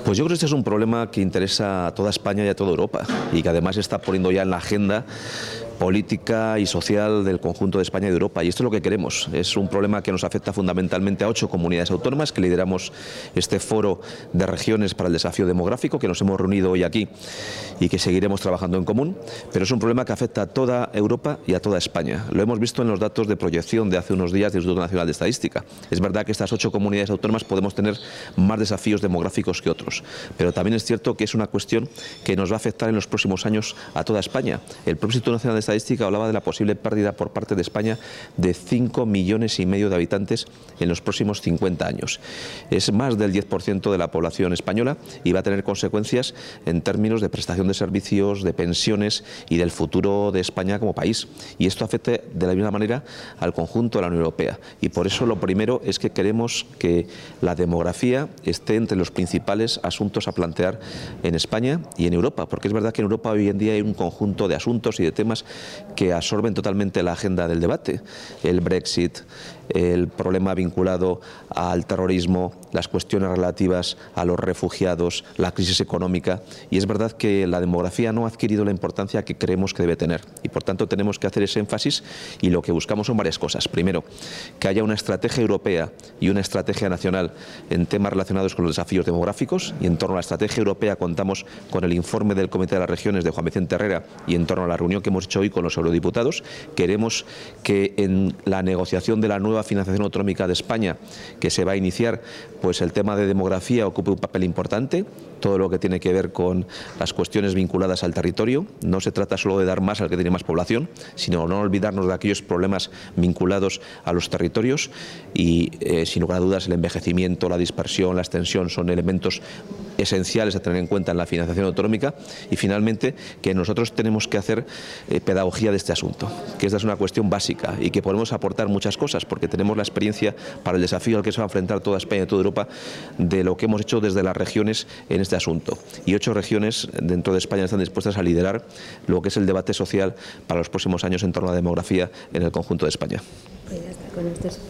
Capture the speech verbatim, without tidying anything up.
Pues yo creo que este es un problema que interesa a toda España y a toda Europa y que además está poniendo ya en la agenda política y social del conjunto de España y de Europa, y esto es lo que queremos. Es un problema que nos afecta fundamentalmente a ocho comunidades autónomas que lideramos este foro de regiones para el desafío demográfico, que nos hemos reunido hoy aquí y que seguiremos trabajando en común, pero es un problema que afecta a toda Europa y a toda España. Lo hemos visto en los datos de proyección de hace unos días del Instituto Nacional de Estadística. Es verdad que estas ocho comunidades autónomas podemos tener más desafíos demográficos que otros, pero también es cierto que es una cuestión que nos va a afectar en los próximos años a toda España. El propio Instituto Nacional de Estadística hablaba de la posible pérdida por parte de España de cinco millones y medio de habitantes en los próximos cincuenta años. Es más del diez por ciento de la población española y va a tener consecuencias en términos de prestación de servicios, de pensiones y del futuro de España como país. Y esto afecta de la misma manera al conjunto de la Unión Europea. Y por eso lo primero es que queremos que la demografía esté entre los principales asuntos a plantear en España y en Europa, porque es verdad que en Europa hoy en día hay un conjunto de asuntos y de temas que absorben totalmente la agenda del debate. El Brexit, el problema vinculado al terrorismo, las cuestiones relativas a los refugiados, la crisis económica, y es verdad que la demografía no ha adquirido la importancia que creemos que debe tener y por tanto tenemos que hacer ese énfasis, y lo que buscamos son varias cosas. Primero, que haya una estrategia europea y una estrategia nacional en temas relacionados con los desafíos demográficos, y en torno a la estrategia europea contamos con el informe del Comité de las Regiones de Juan Vicente Herrera, y en torno a la reunión que hemos hecho hoy con los eurodiputados queremos que en la negociación de la nueva financiación autonómica de España que se va a iniciar, pues el tema de demografía ocupe un papel importante, todo lo que tiene que ver con las cuestiones vinculadas al territorio. No se trata solo de dar más al que tiene más población, sino no olvidarnos de aquellos problemas vinculados a los territorios y, eh, sin lugar a dudas, el envejecimiento, la dispersión, la extensión son elementos esenciales a tener en cuenta en la financiación autonómica. Y finalmente, que nosotros tenemos que hacer eh, pedagogía de este asunto, que esta es una cuestión básica y que podemos aportar muchas cosas porque tenemos la experiencia para el desafío al que se va a enfrentar toda España y toda Europa de lo que hemos hecho desde las regiones en este asunto. Y ocho regiones dentro de España están dispuestas a liderar lo que es el debate social para los próximos años en torno a la demografía en el conjunto de España. Pues ya está, con esto.